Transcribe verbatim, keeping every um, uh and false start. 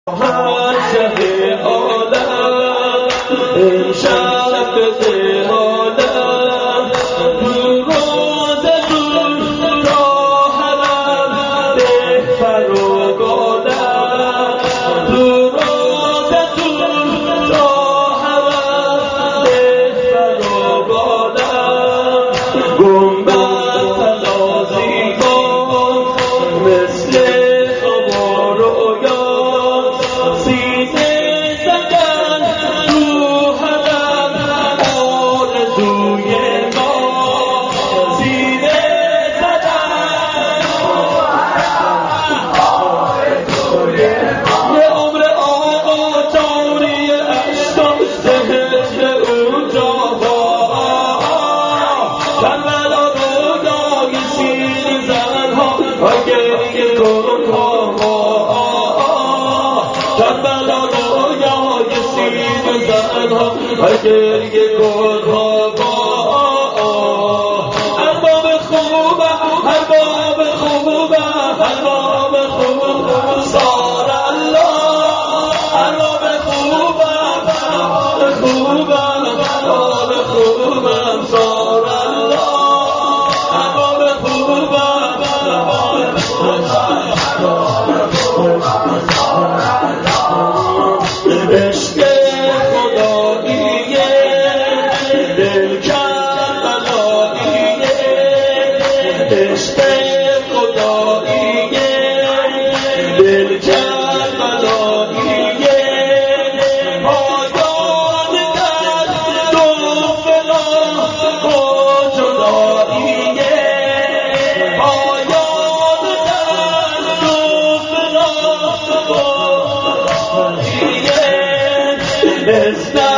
شب عالم امشب به عالم روز دور تا حرم به فروگانم روز دور تا حرم به فروگانم گنبد تلازی کن مثل خواب رویا سینه زدن تو حرم آرزوی ما سینه زدن آرزوی ما یه عمر آقا جاری عشق ذهن اونجا کربلا رویای سینه زنها و گریه کنها کربلا رویای سینه زنها و گریه کنها ارباب خوبه ارباب خوبه ارباب خوبه سار الله ارباب خوبه خوبه ارباب خوبه سار الله ارباب خوبه عشق خداییه دل کربلاییه عشق خداییه دل کربلاییه پایان درد و فراق و جداییه پایان درد و فراق و جداییه